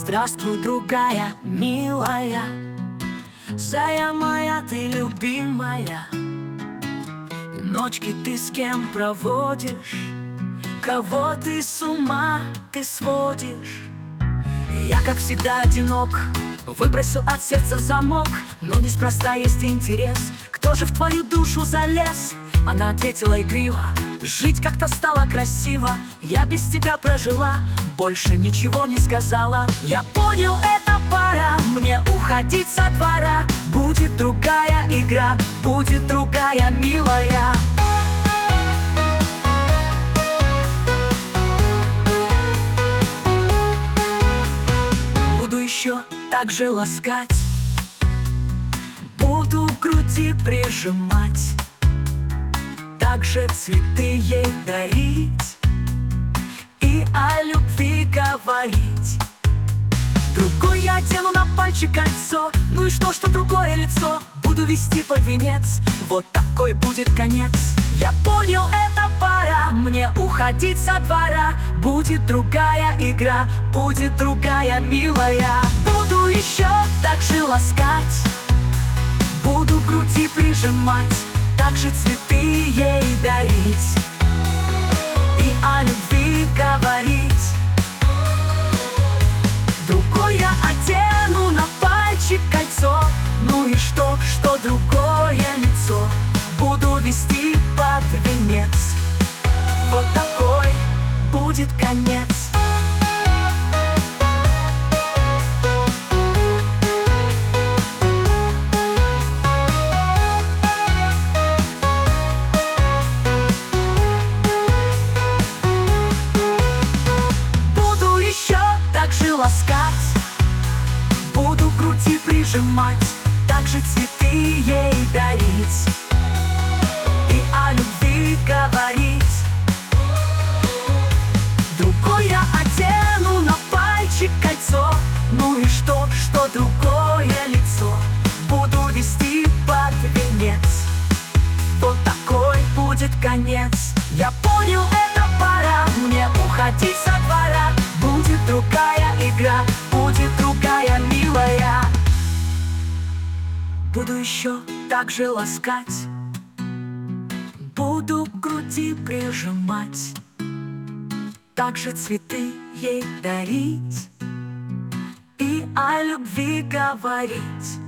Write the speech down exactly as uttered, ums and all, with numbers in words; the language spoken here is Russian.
Здравствуй, другая, милая, зая моя, ты любимая. Ночки ты с кем проводишь? Кого ты с ума ты сводишь? Я, как всегда, одинок, выбросил от сердца замок. Но неспроста есть интерес. Кто же в твою душу залез? Она ответила игриво: жить как-то стало красиво. Я без тебя прожила, больше ничего не сказала. Я понял, это пора мне уходить со двора. Будет другая игра, будет другая, милая. Буду еще так же ласкать, буду к груди прижимать, также цветы ей дарить и о любви говорить. Другой я одену на пальчик кольцо. Ну и что, что другое лицо буду вести под венец. Вот такой будет конец. Я понял, это пора мне уходить со двора. Будет другая игра, будет другая, милая. Буду еще так же ласкать, буду к груди прижимать, также цветы ей дарить и о любви говорить. Другой я одену на пальчик кольцо. Ну и что, что другое лицо буду вести под венец. Вот такой будет конец. Буду еще так же ласкать, буду к груди прижимать, также цветы ей дарить и о любви говорить. Другой я одену на пальчик кольцо. Ну и что, что другое лицо буду вести под венец. Вот такой будет конец. Я понял, это пора мне уходить со двора. Будет другая игра, будет другая, милая. Буду еще так же ласкать, буду к груди прижимать, также цветы ей дарить и о любви говорить.